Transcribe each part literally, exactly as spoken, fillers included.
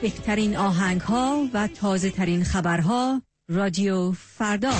بهترین آهنگ‌ها و تازه‌ترین خبرها رادیو فردا.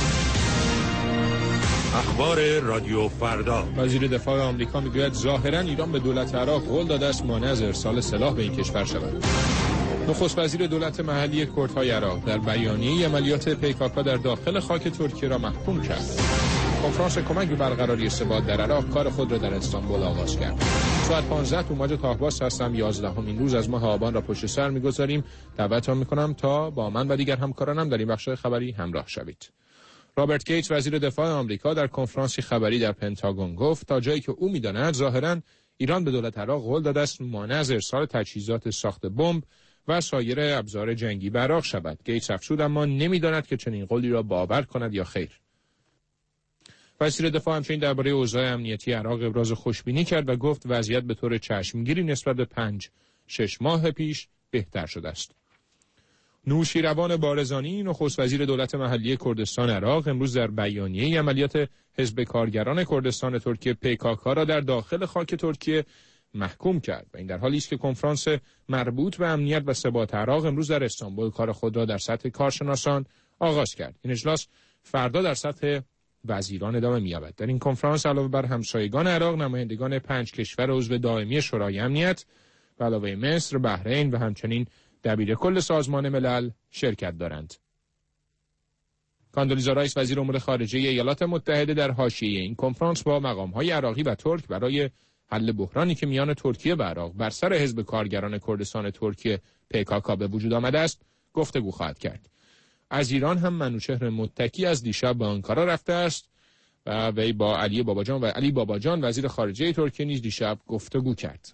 اخبار رادیو فردا. وزیر دفاع آمریکا میگوید ظاهراً ایران به دولت عراق قول داده است مانع از ارسال سلاح به این کشور شود. نخست وزیر دولت محلی کردهای عراق در بیانیه عملیات پیکاکا در داخل خاک ترکیه را محکوم کرد. کنفرانس کمک به برقراری ثبات در عراق کار خود را در استانبول آغاز کرد. ساعت پانزده تو موج تاهباس هستم. یازدهمین روز از ماه آبان را پشت سر می‌گذاریم. دعوتتان می‌کنم تا با من و دیگر همکارانم در این بخش خبری همراه شوید. رابرت گیتس وزیر دفاع آمریکا در کنفرانسی خبری در پنتاگون گفت تا جایی که او می‌داند ظاهراً ایران به دولت عراق قول داده است مانع از ارسال تجهیزات ساخت بمب و سایر ابزار جنگی به عراق شود. گیتس افزود اما نمی‌داند که چنین قولی را باور کند یا خیر. وزیر دفاع همچنین درباره اوضاع امنیتی عراق ابراز خوشبینی کرد و گفت وضعیت به طور چشمگیری نسبت به پنج شش ماه پیش بهتر شده است. نوشیروان بارزانی نخست وزیر دولت محلی کردستان عراق امروز در بیانیه عملیات حزب کارگران کردستان ترکیه پیکاکا را در داخل خاک ترکیه محکوم کرد و این در حالی است که کنفرانس مربوط به امنیت و ثبات عراق امروز در استانبول کار خود را در سطح کارشناسان آغاز کرد. این اجلاس فردا در سطح وزیران ادامه می‌یابد. در این کنفرانس علاوه بر همسایگان عراق نمایندگان پنج کشور عضو دائمی شورای امنیت به علاوه مصر، بحرین و همچنین دبیر کل سازمان ملل شرکت دارند. کاندولیزا رایس وزیر امور خارجه ایالات متحده در حاشیه این کنفرانس با مقام‌های عراقی و ترک برای حل بحرانی که میان ترکیه و عراق بر سر حزب کارگران کردستان ترکیه پیکاکا به وجود آمده است گفتگو خواهد کرد. از ایران هم منوچهر متکی از دیشب به آنکارا رفته است و وی با علی باباجان و علی باباجان وزیر خارجه ترکیه نیز دیشب گفتگو کرد.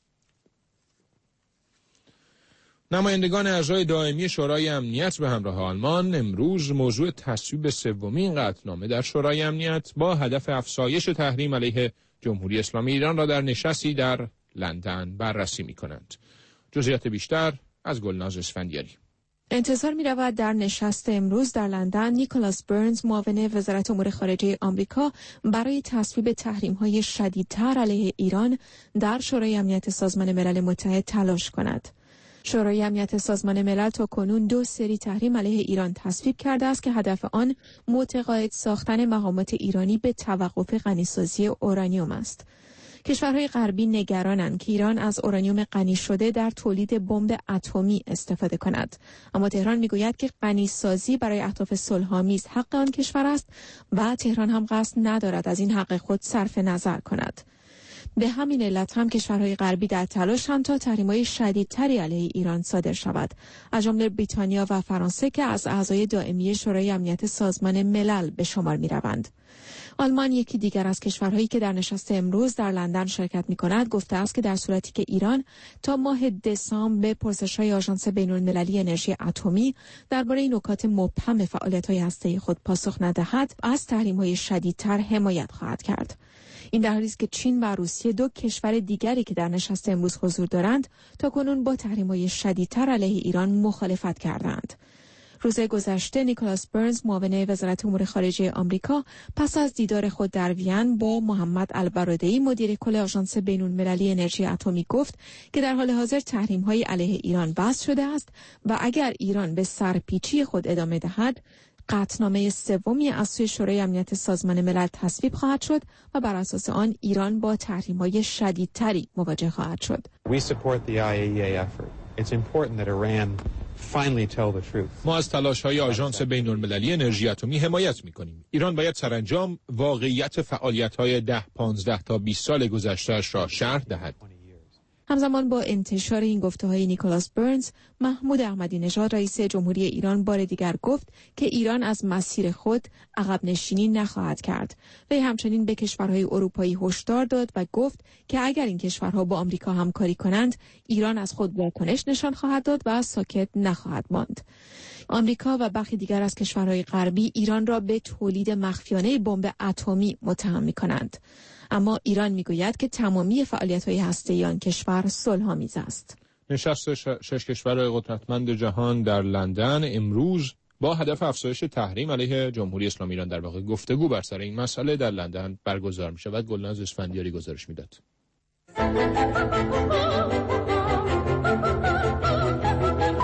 نمایندگان اعضای دائمی شورای امنیت به همراه آلمان امروز موضوع تصویب سومین قطعنامه در شورای امنیت با هدف افزایش تحریم علیه جمهوری اسلامی ایران را در نشستی در لندن بررسی می‌کنند. جزئیات بیشتر از گلناز اسفندیاری. انتظار می رود در نشست امروز در لندن نیکولاس برنز معاون وزارت امور خارجه آمریکا برای تصویب تحریم‌های شدیدتر علیه ایران در شورای امنیت سازمان ملل متحد تلاش کند. شورای امنیت سازمان ملل تا کنون دو سری تحریم علیه ایران تصویب کرده است که هدف آن متقاعد ساختن مقامات ایرانی به توقف غنیسازی اورانیوم است. کشورهای غربی نگرانند که ایران از اورانیوم غنی شده در تولید بمب اتمی استفاده کند، اما تهران میگوید که غنیسازی برای اهداف صلح‌آمیز حق آن کشور است و تهران هم قصد ندارد از این حق خود صرف نظر کند. به همین علت هم کشورهای غربی در تلاشند تا تحریم‌های شدیدتری علیه ایران صادر شود، از جمله بریتانیا و فرانسه که از اعضای دائمی شورای امنیت سازمان ملل به شمار می‌روند. آلمان یکی دیگر از کشورهایی که در نشست امروز در لندن شرکت می‌کند گفته است که در صورتی که ایران تا ماه دسامبر به پرسش‌های آژانس بین‌المللی انرژی اتمی درباره نکات مبهم فعالیت‌های هسته‌ای خود پاسخ ندهد، از تحریم‌های شدیدتر حمایت خواهد کرد. این در حالی است که چین و روسیه دو کشور دیگری که در نشست امروز حضور دارند تا کنون با تحریم‌های شدیدتر علیه ایران مخالفت کردند. روز گذشته نیکولاس برنز معاون وزارت امور خارجه آمریکا پس از دیدار خود در وین با محمد البرادعی مدیر کل آژانس بین‌المللی انرژی اتمی گفت که در حال حاضر تحریم‌های علیه ایران وضع شده است و اگر ایران به سرپیچی خود ادامه دهد قطعنامه سومی از سوی شورای امنیت سازمان ملل تصویب خواهد شد و بر اساس آن ایران با تحریم‌های شدیدتری مواجه خواهد شد. We support the آی ای ای ای effort. It's important that Iran finally tell the truth. ما از تلاش‌های آژانس بین‌المللی انرژی اتمی حمایت می‌کنیم. ایران باید سرانجام واقعیت فعالیت‌های ده پانزده تا بیست سال گذشته‌اش را شرح دهد. همزمان با انتشار این گفته‌های نیکولاس برنز، محمود احمدی نژاد رئیس جمهوری ایران بار دیگر گفت که ایران از مسیر خود عقب نشینی نخواهد کرد. وی همچنین به کشورهای اروپایی هشدار داد و گفت که اگر این کشورها با آمریکا همکاری کنند، ایران از خود واکنش نشان خواهد داد و ساکت نخواهد ماند. آمریکا و برخی دیگر از کشورهای غربی ایران را به تولید مخفیانه بمب اتمی متهم می‌کنند. اما ایران میگوید که تمامی فعالیت‌های هسته‌ای آن کشور صلح‌آمیز است. نشست شش کشور قدرتمند جهان در لندن امروز با هدف افزایش تحریم علیه جمهوری اسلامی ایران در واقع گفتگو بر سر این مسئله در لندن برگزار می‌شود. گلناز اسفندیاری گزارش می‌داد.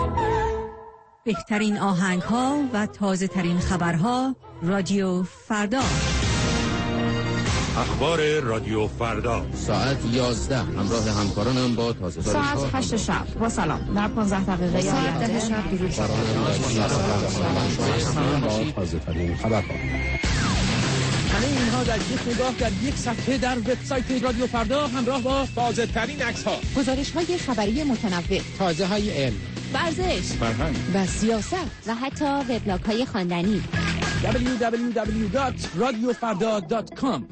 بهترین آهنگ ها و تازه ترین خبرها رادیو فردا. اخبار رادیو فردا ساعت یازده همراه همکارانم با تازه ساعت هشت شب با سلام در پانزده دقیقه ساعت ده شب درود با تازه ترین خبرها. همه اینها در یک نگاه در یک صفحه در وبسایت رادیو فردا همراه با تازه ترین عکس ها، گزارش های خبری متنوع، تازه های علم، ورزش، فرهنگ و سیاست و حتی وبلاگ های خواندنی. دبلیو دبلیو دبلیو دات رادیو فردا دات کام.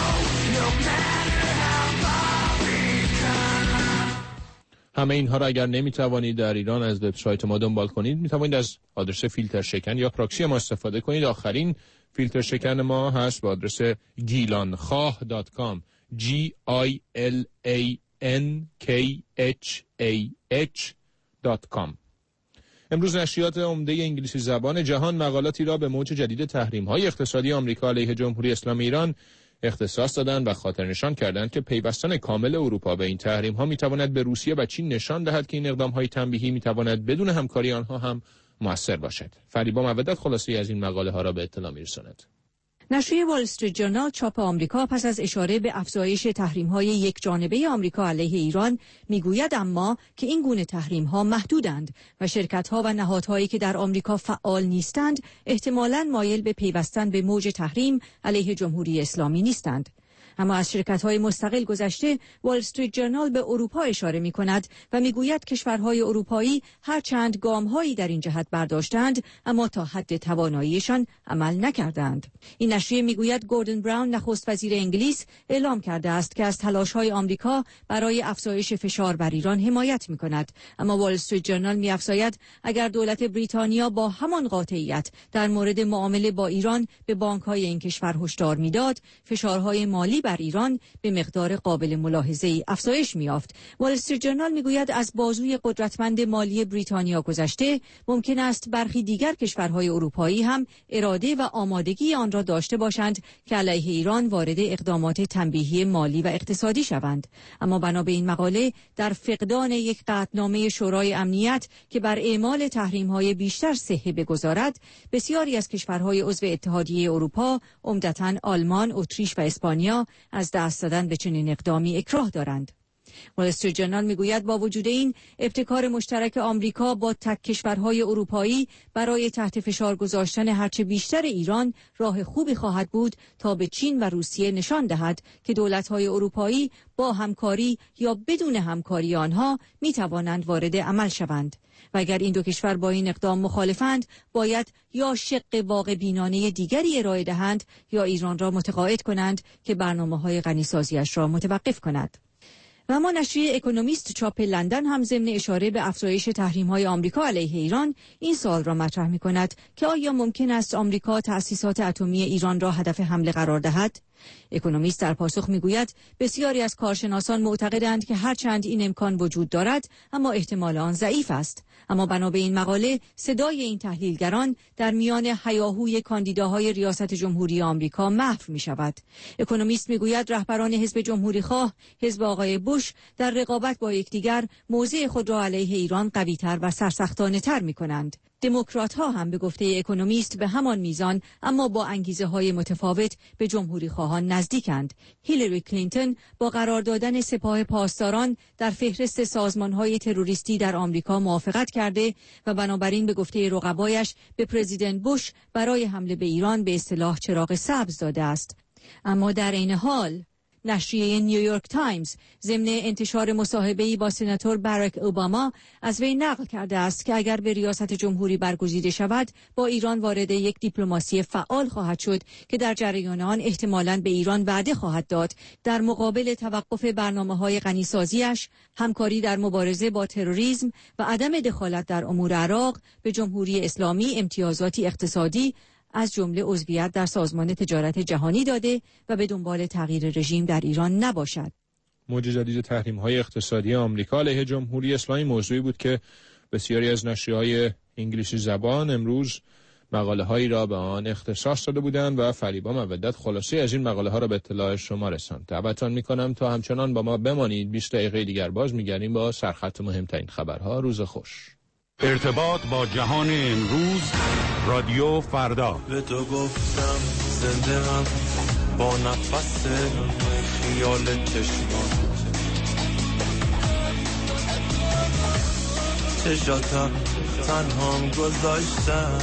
همه اینها را اگر نمیتوانید در ایران از وبسایت ما دنبال کنید، میتوانید از آدرس فیلتر شکن یا پراکسی ما استفاده کنید. آخرین فیلتر شکن ما هست با آدرس گیلانخواه دات کام جی آی ال ای ان کی اچ ای اچ دات کام. امروز نشریات عمده انگلیسی زبان جهان مقالاتی را به موج جدید تحریم‌های اقتصادی آمریکا علیه جمهوری اسلامی ایران اختصاص دادند و خاطر نشان کردند که پیوستن کامل اروپا به این تحریم‌ها می‌تواند به روسیه و چین نشان دهد که این اقدام‌های تنبیهی می‌تواند بدون همکاری آنها هم مؤثر باشد. فریبا مودت خلاصه‌ای از این مقاله ها را به اطلاع می‌رساند. نشریه وال استریت جورنال چاپ آمریکا پس از اشاره به افزایش تحریم‌های یک جانبه آمریکا علیه ایران میگوید اما که این گونه تحریم‌ها محدودند و شرکت‌ها و نهادهایی که در آمریکا فعال نیستند احتمالاً مایل به پیوستن به موج تحریم علیه جمهوری اسلامی نیستند. اما از شرکت‌های مستقل گذشته وال استریت جورنال به اروپا اشاره می‌کند و می‌گوید کشورهای اروپایی هرچند گام‌هایی در این جهت برداشتند اما تا حد تواناییشان عمل نکردند. این نشریه می‌گوید گوردن براون نخست وزیر انگلیس اعلام کرده است که از تلاش‌های آمریکا برای افزایش فشار بر ایران حمایت می‌کند، اما وال استریت جورنال می‌افزاید اگر دولت بریتانیا با همان قاطعیت در مورد معامله با ایران به بانک‌های این کشور هشدار می‌داد، فشارهای مالی بر ایران به مقدار قابل ملاحظه‌ای افزایش می‌یافت. وال استریت جورنال می‌گوید از بازوی قدرتمند مالی بریتانیا گذشته ممکن است برخی دیگر کشورهای اروپایی هم اراده و آمادگی آن را داشته باشند که علیه ایران وارد اقدامات تنبیهی مالی و اقتصادی شوند. اما بنا به این مقاله در فقدان یک قطعنامه شورای امنیت که بر اعمال تحریم‌های بیشتر صحه بگذارد، بسیاری از کشورهای عضو اتحادیه اروپا، عمدتاً آلمان، اتریش و اسپانیا از دست دادن به چنین اقدامی اکراه دارند. وال استریت جورنال میگوید با وجود این ابتکار مشترک آمریکا با تک کشورهای اروپایی برای تحت فشار گذاشتن هرچه بیشتر ایران راه خوبی خواهد بود تا به چین و روسیه نشان دهد که دولت‌های اروپایی با همکاری یا بدون همکاری آنها میتوانند وارد عمل شوند. و اگر این دو کشور با این اقدام مخالفند باید یا شق واقع بینانه دیگری ارائه دهند یا ایران را متقاعد کنند که برنامه‌های غنیسازی‌اش را متوقف کند. و اما نشریه اکونومیست چاپ لندن هم ضمن اشاره به افزایش تحریم‌های آمریکا علیه ایران این سوال را مطرح می‌کند که آیا ممکن است آمریکا تأسیسات اتمی ایران را هدف حمله قرار دهد؟ اکونومیست در پاسخ میگوید بسیاری از کارشناسان معتقدند که هرچند این امکان وجود دارد اما احتمال آن ضعیف است. اما بنا به این مقاله صدای این تحلیلگران در میان هیاهوی کاندیداهای ریاست جمهوری آمریکا محو می شود. اکونومیست میگوید رهبران حزب جمهوری خواه، حزب آقای بوش در رقابت با یکدیگر موضع خود را علیه ایران قوی‌تر و سرسختانه تر می کنند. دموکرات ها هم به گفته اکونومیست به همان میزان اما با انگیزه های متفاوت به جمهوری خواهان نزدیکند. هیلاری کلینتون با قرار دادن سپاه پاسداران در فهرست سازمان های تروریستی در آمریکا موافقت کرده و بنابراین به گفته رقبایش به پرزیدنت بوش برای حمله به ایران به اصطلاح چراغ سبز داده است. اما در این حال نشریه نیویورک تایمز ضمن انتشار مصاحبه‌ای با سناتور باراک اوباما از وی نقل کرده است که اگر به ریاست جمهوری برگزیده شود با ایران وارد یک دیپلماسی فعال خواهد شد که در جریان آن احتمالاً به ایران وعده خواهد داد در مقابل توقف برنامه‌های غنیسازیش، همکاری در مبارزه با تروریسم و عدم دخالت در امور عراق به جمهوری اسلامی امتیازاتی اقتصادی از جمله عضویت در سازمان تجارت جهانی داده و به دنبال تغییر رژیم در ایران نباشد. موج جدید تحریم‌های اقتصادی آمریکا علیه جمهوری اسلامی موضوعی بود که بسیاری از نشریه‌های انگلیسی زبان امروز مقاله‌هایی را به آن اختصاص داده بودند و فریبا مودت خلاصه از این مقاله‌ها را به اطلاع شما رساند. دعوتتان می‌کنم تا همچنان با ما بمانید. بیست دقیقه دیگر باز می‌گردیم با سرخط مهمترین خبرها. روز خوش. ارتباط با جهان امروز، رادیو فردا. به تو گفتم زنده هم با نفس خیال چشمان، چشاتم تنهام گذاشتم،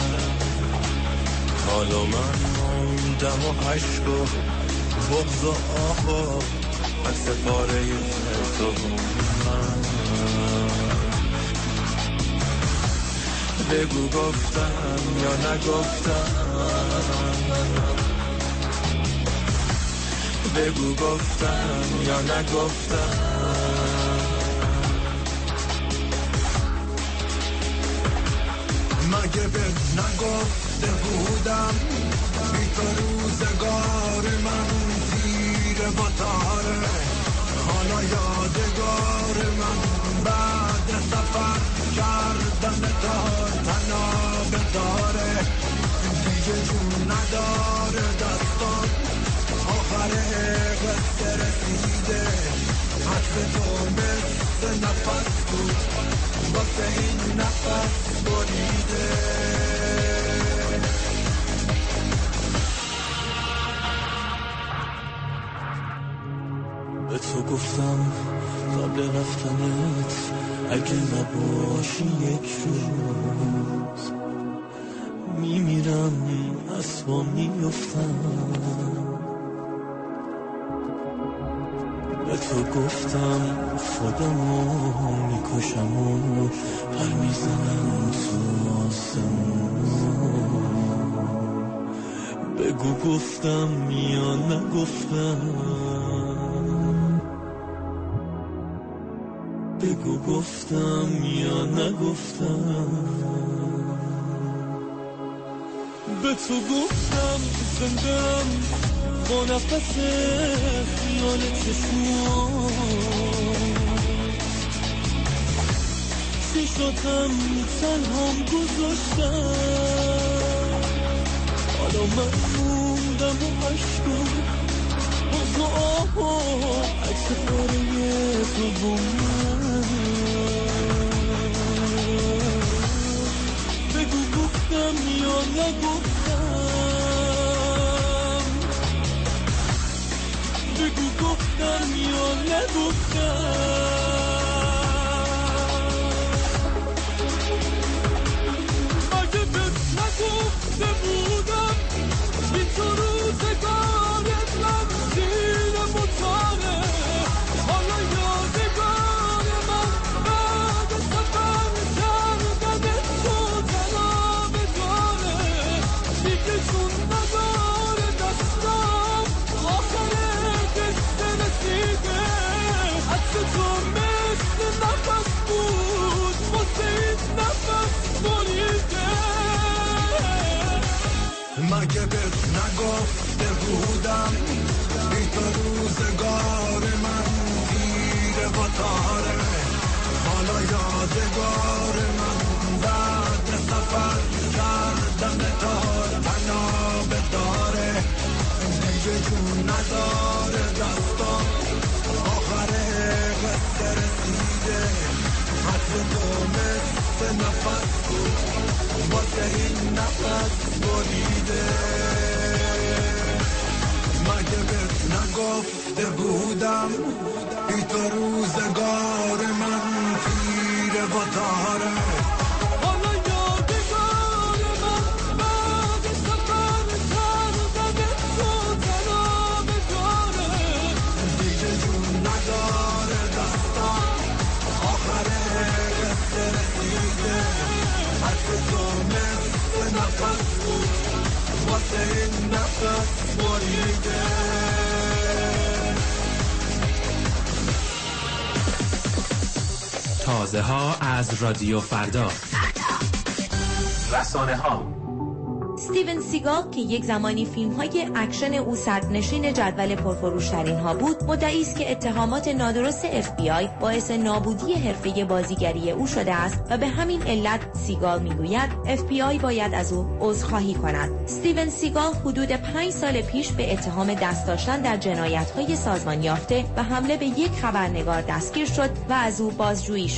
حالا من موندم و عشق و بغض و آه و عکس پاره تو من. بگو گفتم یا نگفتم، بگو گفتم یا نگفتم، مگه بهت نگفته بودم بی تو روزگار من زیر بطاره، حالا یادگار من بعد سفر کردن تا تناب داره، دیگه جون نداره دستان، آخر قصه رسیده، حرف تو مثل نفس بود واسه این نفس بریده. به تو گفتم قبل رفتنت اگه نباشی یک روز میمیرم، از پا میفتم. به تو گفتم خودمو میکشم و پر میزنم تو آسمون، بگو گفتم یا نگفتم، بگو گفتم یا نگفتم. به تو گفتم زندم با نفس خیال چشمان، چشاتم تنهام گذاشتم، حالا من موندم و عشق و بغض و آه و عکس پاره تو با من. بگو گفتم یا نگفتم، بگو گفتم یا نگفتم، مگه بهت نگفته بودم بی تو روزگارت من زیر بطاره، حالا یادگار من بعد سفر کردن تو تناب داره، دیگه چون نداره دستم، آخر قصه رسیده، عکس تو مثل نفس بود واسه این نفس بریده. مگه بهت نگفته بودم بی تو روزگار من زیر بطاره، حالا یادگار من بعد سفر کردن تا تناب داره، دیگه جون نداره دستان، آخر قصه رسیده، حرف تو مثل نفس بود واسه این نفس بریده. مگه بهت نگفته بودم بی تو روزگار من تیره و تاره، حالا یادگار من بعد سفر کردن تو تناب داره، دیگه جون نداره دستان، آخر قصه رسیده، حرف تو مثل نفس بود واسه این نفس بریده. تازه ها از رادیو فردا. رسانه ها. استیون سیگال که یک زمانی فیلم‌های اکشن او صدرنشین جدول پرفروش‌ترین ها بود، مدعی است که اتهامات نادرست اف بی آی باعث نابودی حرفه بازیگری او شده است و به همین علت سیگال میگوید اف بی آی باید از او عذرخواهی کند. استیون سیگال حدود پنج سال پیش به اتهام دست داشتن در جنایت‌های سازمان یافته و حمله به یک خبرنگار دستگیر شد و از او بازجویی شد.